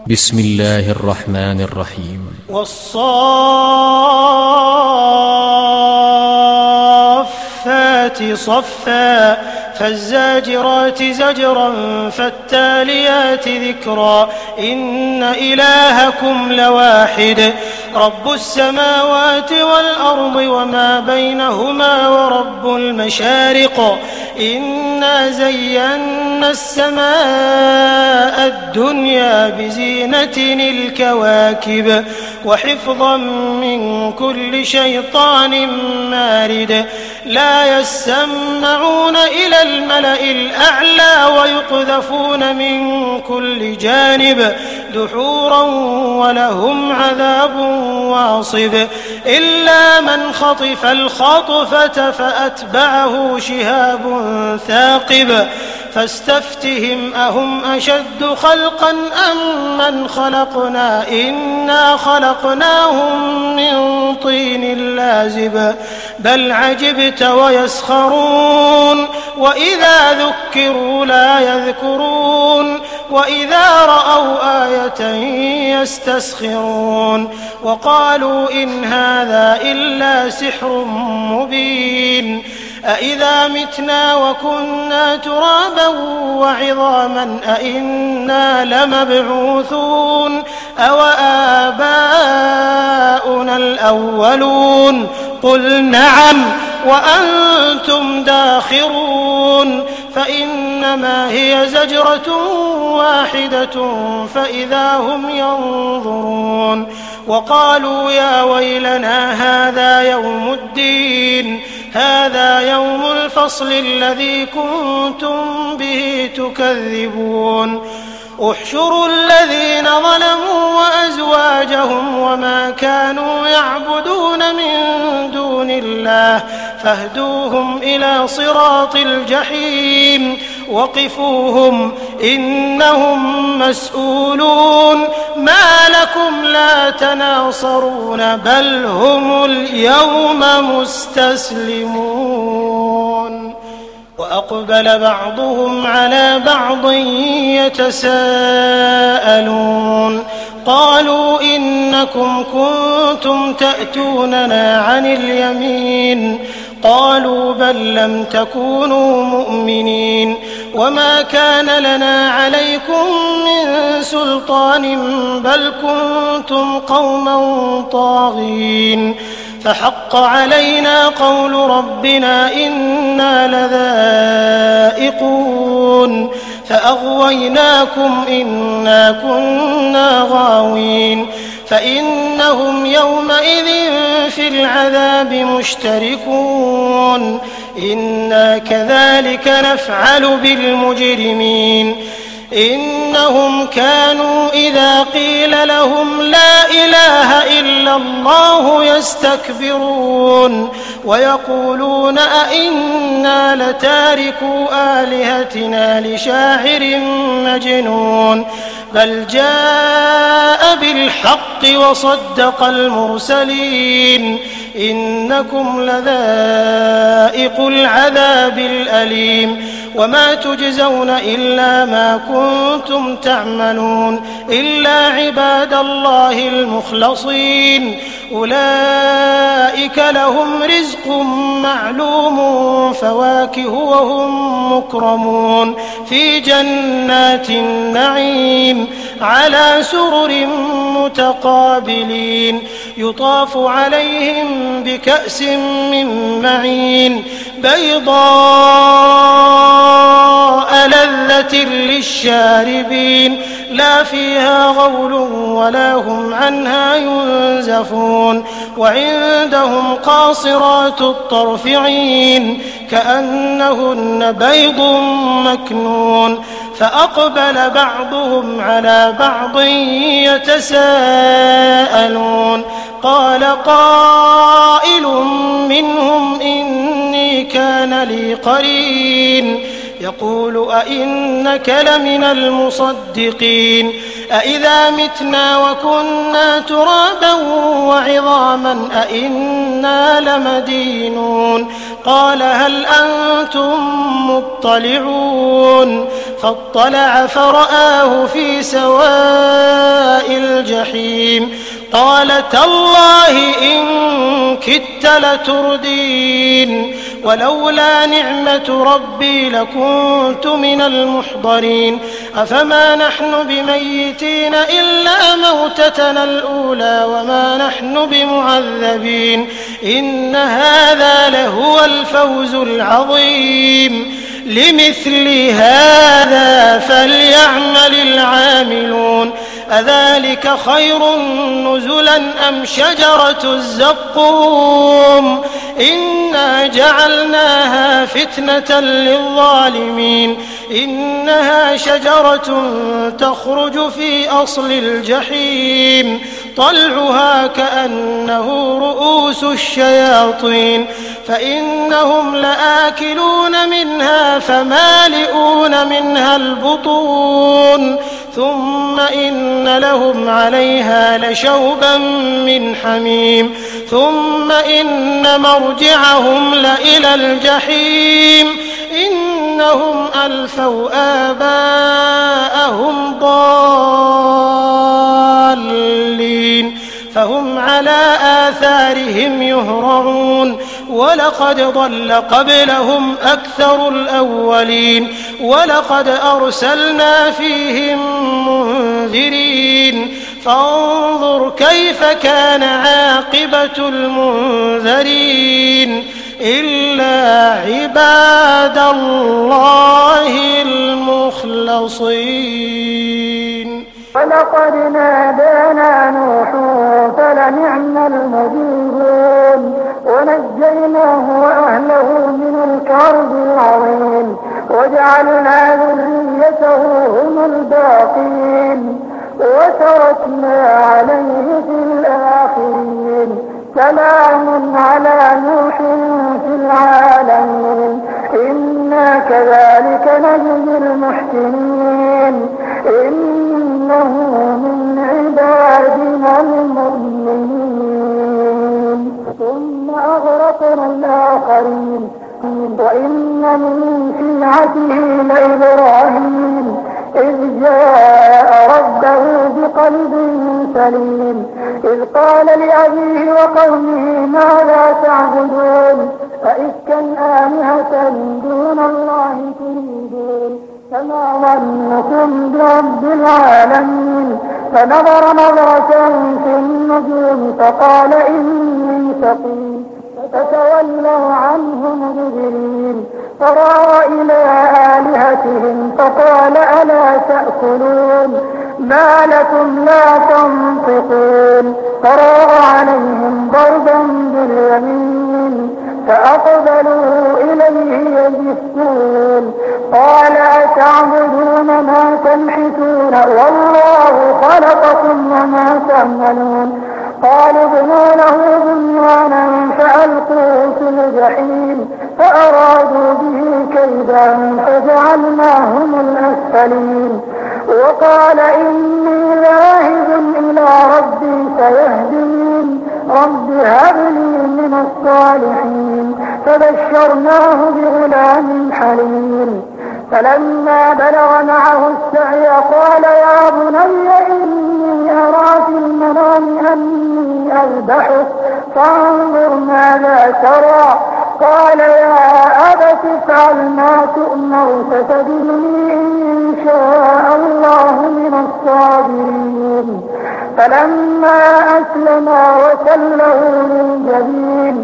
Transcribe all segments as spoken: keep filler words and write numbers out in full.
بسم الله الرحمن الرحيم والصافات صفا فالزاجرات زجرا فالتاليات ذكرا إن إلهكم لواحد رب السماوات والأرض وما بينهما ورب المشارق إنا زينا السماء الدنيا بزينة الكواكب وحفظا من كل شيطان مارد لا يسمعون إلى الملأ الأعلى ويقذفون من كل جانب دحورا ولهم عذاب واصب إلا من خطف الخطفة فأتبعه شهاب ثاقب فاستفتهم أهم أشد خلقا أم من خلقنا إنا خلقناهم من طين لازب بل عجبت ويسخرون وإذا ذكروا لا يذكرون وإذا رأوا آية يستسخرون وقالوا إن هذا إلا سحر مبين أإذا متنا وكنا ترابا وعظاما أإنا لمبعوثون أو آباؤنا الأولون قل نعم وأنتم داخرون فإنما هي زجرة واحدة فإذا هم ينظرون وقالوا يا ويلنا هذا يوم الدين هذا يوم الفصل الذي كنتم به تكذبون احشروا الذين ظلموا وأزواجهم وما كانوا يعبدون من دون الله فاهدوهم إلى صراط الجحيم وقفوهم إنهم مسؤولون ما لكم لا تناصرون بل هم اليوم مستسلمون وأقبل بعضهم على بعض يتساءلون قالوا إنكم كنتم تأتوننا عن اليمين قالوا بل لم تكونوا مؤمنين وما كان لنا عليكم من سلطان بل كنتم قوما طاغين فحق علينا قول ربنا إنا لذائقون فأغويناكم إنا كنا غاوين فإنهم يومئذ في العذاب مشتركون إنا كذلك نفعل بالمجرمين إنهم كانوا إذا قيل لهم لا إله إلا الله يستكبرون ويقولون أئنا لتاركو آلهتنا لشاعر مجنون بل جاء بالحق وصدق المرسلين إنكم لذائق العذاب الأليم وما تجزون إلا ما كنتم تعملون إلا عباد الله المخلصين أولئك لهم رزق معلوم فواكه وهم مكرمون في جنات النعيم على سرر متقابلين يطاف عليهم بكأس من معين بيضاء لذة للشاربين لا فيها غول ولا هم عنها ينزفون وعندهم قاصرات الطرف عين كأنهن بيض مكنون فأقبل بعضهم على بعض يتساءلون قال قائل منهم إني كان لي قرين يقول أئنك لمن المصدقين أئذا متنا وكنا ترابا وعظاما أئنا لمدينون قال هل أنتم مطلعون فاطلع فرآه في سواء تالله إن كدت لتردين ولولا نعمة ربي لكنت من المحضرين أفما نحن بميتين إلا موتتنا الأولى وما نحن بمعذبين إن هذا لهو الفوز العظيم لمثل هذا فليعمل العاملون أذلك خير نزلا أم شجرة الزقوم إنا جعلناها فتنة للظالمين إنها شجرة تخرج في أصل الجحيم طلعها كأنه رؤوس الشياطين فإنهم لآكلون منها فمالئون منها البطون ثم إن لهم عليها لشوبا من حميم ثم إن مرجعهم لإلى الجحيم إنهم ألفوا آباءهم ضالين فهم على آثارهم يهرعون ولقد ضل قبلهم أكثر الأولين ولقد أرسلنا فيهم منذرين فانظر كيف كان عاقبة المنذرين إلا عباد الله المخلصين ولقد نادانا نوح فلنعم المجيبون ونجيناه وأهله من الكرب العظيم وجعلنا ذريته هم الباقين وتركنا عليه في الآخرين سلام على نوح في العالمين إنا كذلك نجزي المحسنين إنه من عبادنا المؤمنين ثم أغرقنا الآخرين وإن من شيعته لإبراهيم إذ جاء ربه بقلب سليم إذ قال لأبيه وقومه ماذا تعبدون أئفكا آلهة دون الله تريدون فما ظنكم برب العالمين فنظر نظرة في النجوم فقال إني سقيم فتولوا عنه مدبرين فراغ إلى آلهتهم فقال ألا تأكلون ما لكم لا تنطقون فراغ عليهم ضربا باليمين فأقبلوا إليه يزفون قال أتعبدون ما تنحتون والله خلقكم وما تعملون قالوا ابنوا له بنيانا فألقوه في الجحيم فأرادوا به كيدا فجعلناهم الأسفلين وقال إني ذاهب إلى ربي سيهدين رب هب لي من الصالحين فبشرناه بغلام حليم فلما بلغ معه السعي قال يا بني إني أرى في المنام أني أذبحك فانظر ماذا ترى قال يا أبت افعل ما تؤمر ستجدني إن شاء الله من الصابرين فلما أسلما وتله للجبين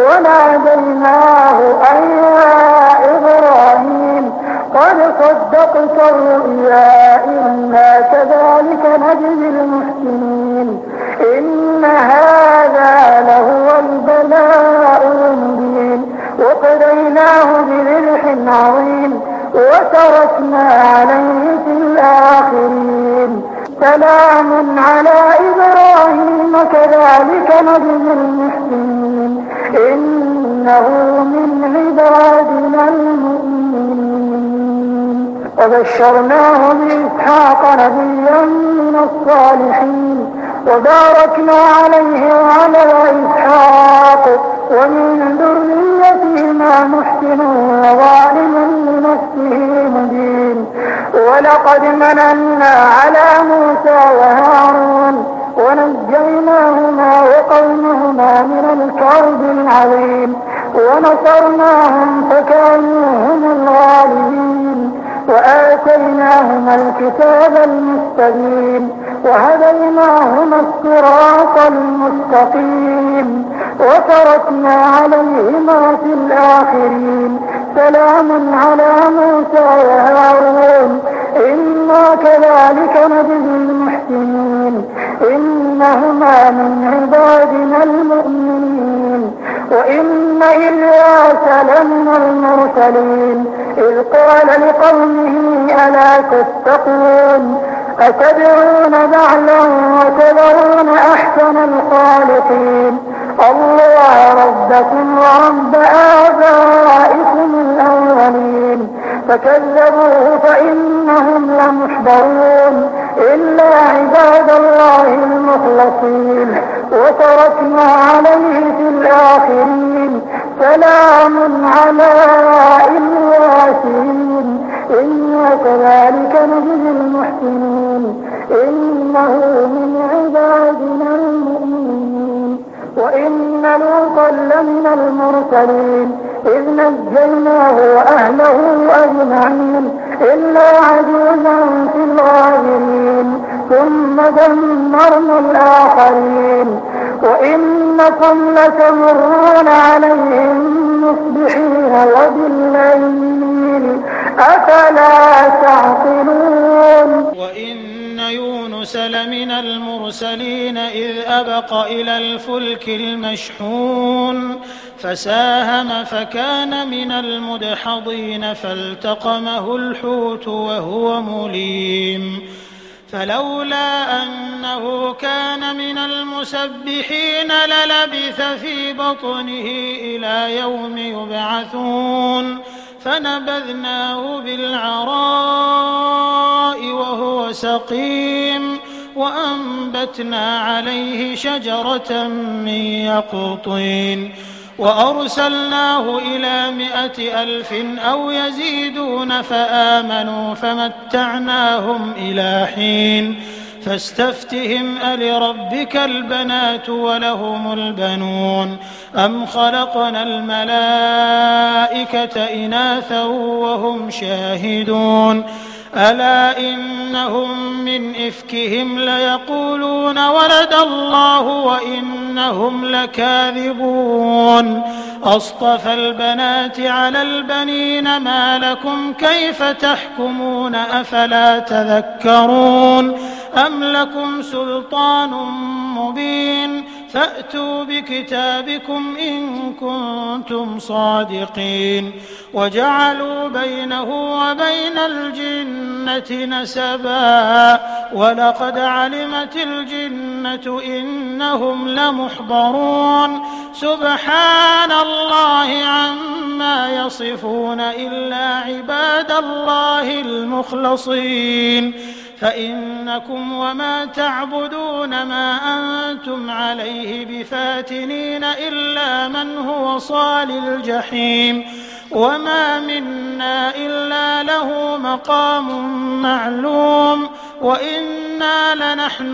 وناديناه أن يا إبراهيم قد صدقت الرؤيا إنا كذلك نجزي المحسنين إن هذا لهو البلاء المبين وقضيناه بذبح عظيم وتركنا عليه في الآخرين سلام على إبراهيم كذلك نجزي المحسنين إنه من عبادنا المؤمنين وبشرناه بإسحاق نبيا من الصالحين وباركنا عليه وعلى إسحاق ومن ذريتهما محسن وظالم لنفسه مبين ولقد مننا على موسى وهارون ونجيناهما ونجينا من الكرب العظيم ونصرناهم فكانوا هم الغالبين وآتيناهما الكتاب المستبين وهديناهما الصراط المستقيم وتركنا عليهما في الآخرين سلام على موسى وهارون إنا كذلك نجزي المحسنين إنهما من عبادنا المؤمنين وإن إلياس لمن المرسلين إذ قال لقومه ألا تتقون أتدعون بعلا وتذرون أحسن الخالقين الله ربكم ورب آبائكم الأولين فكذبوه فإنهم لمحضرون إلا عباد الله المخلصين وتركنا عليه في الآخرين سلام على الياسين إنا كذلك نجزي المحسنين إنه من عبادنا المؤمنين وإن لوطا لمن المرسلين إذ نجيناه وأهله أجمعين إلا عجوزا في الغابرين ثم دمرنا الآخرين وإنكم لتمرون عليهم مصبحين وبالليل أفلا تعقلون. وإن يونس لمن المرسلين إذ أبق إلى الفلك المشحون فساهم فكان من المدحضين فالتقمه الحوت وهو مليم فلولا أنه كان من المسبحين للبث في بطنه إلى يوم يبعثون فنبذناه بالعراء وهو سقيم وأنبتنا عليه شجرة من يقطين وأرسلناه إلى مائة ألف أو يزيدون فآمنوا فمتعناهم إلى حين فاستفتهم ألربك البنات ولهم البنون أم خلقنا الملائكة إناثا وهم شاهدون ألا إنهم من إفكهم ليقولون ولد الله وإنهم لكاذبون أصطفى البنات على البنين ما لكم كيف تحكمون أفلا تذكرون أم لكم سلطان مبين فأتوا بكتابكم إن كنتم صادقين وجعلوا بينه وبين الجنة نسبا ولقد علمت الجنة إنهم لمحضرون سبحان الله عما يصفون إلا عباد الله المخلصين فإنكم وما تعبدون ما أنتم عليه بفاتنين إلا من هو صال الجحيم وما منا إلا له مقام معلوم وإنا لنحن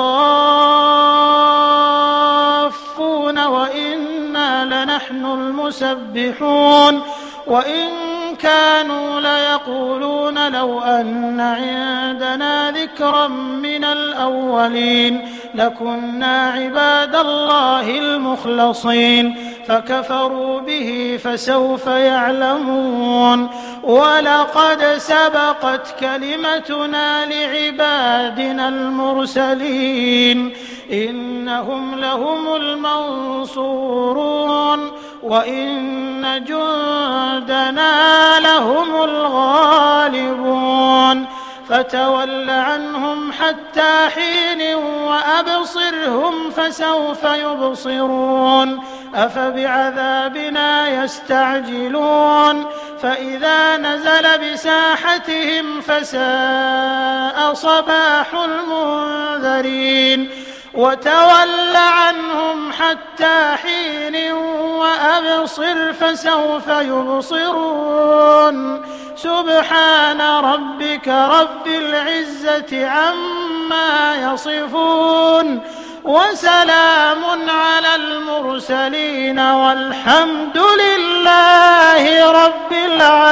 الصافون وإنا لنحن المسبحون وإن كانوا ليقولون لو أن عندنا ذكرا من الأولين لكنا عباد الله المخلصين فكفروا به فسوف يعلمون ولقد سبقت كلمتنا لعبادنا المرسلين إنهم لهم المنصورون وإن جندنا لهم الغالبون فتول عنهم حتى حين وأبصرهم فسوف يبصرون أفبعذابنا يستعجلون فإذا نزل بساحتهم فساء صباح المنذرين وتول عنهم حتى حين وأبصر فسوف يبصرون سبحان ربك رب العزة عما يصفون وسلام على المرسلين والحمد لله رب العالمين.